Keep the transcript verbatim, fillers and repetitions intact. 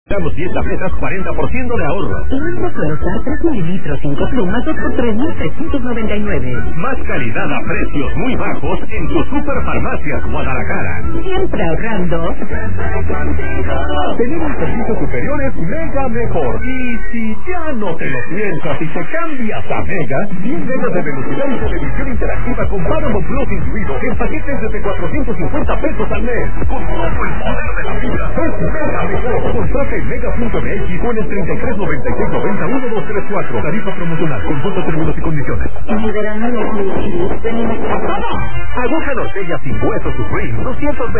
Damos diez tabletas, cuarenta por ciento de ahorro. Lando Closar tres mililitros, cinco plumas, dos por tres mil trescientos noventa y nueve. Más calidad a precios muy bajos en tu Superfarmacias Guadalajara. Siempre ahorrando. Tenemos servicios superiores Mega Mejor. Y si ya no te lo piensas y te cambias a Mega, cien megas de velocidad y televisión interactiva con Paramount Plus incluido en paquetes desde cuatrocientos cincuenta pesos al mes. Con todo el poder de la vida. Es Mega Mejor. Contrata en mega punto m x o en el treinta y tres noventa y seis noventa uno dos tres cuatro. Tarifa promocional. Consulta términos y condiciones. En el verano de dos mil veinte venimos a todo. Aguja norteña sin hueso Supreme. doscientos